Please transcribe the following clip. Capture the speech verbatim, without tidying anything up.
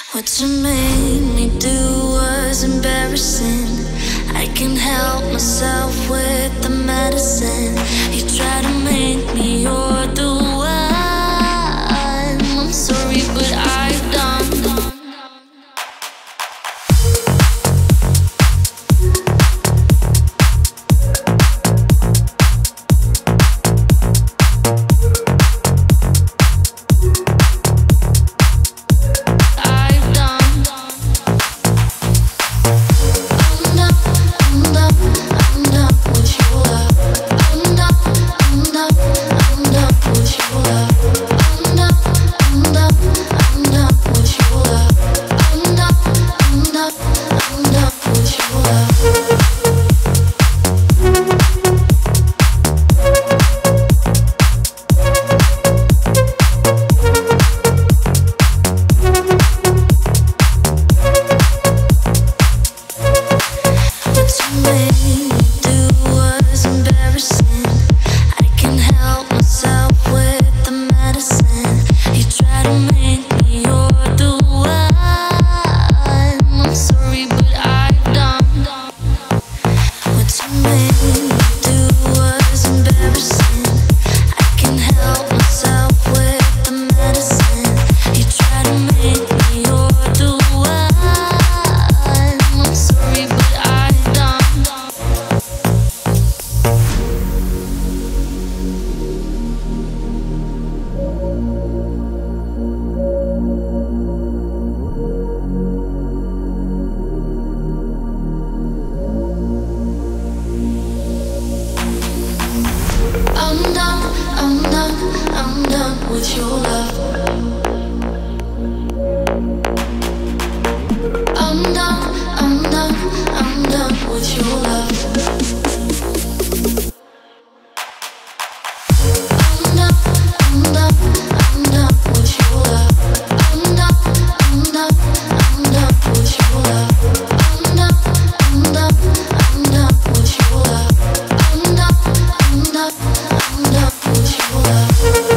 What you made me do was embarrassing. I can't help myself with the medicine. You try to make me your the one. I'm sorry, but I've done. With your love, I'm done, I'm done, I'm done with your love. I'm done, I'm done, I'm done with your love. I'm done, I'm done, I'm done with your love. I'm done, I'm done, I'm done with your love. I'm done, I'm done, I'm done with your love.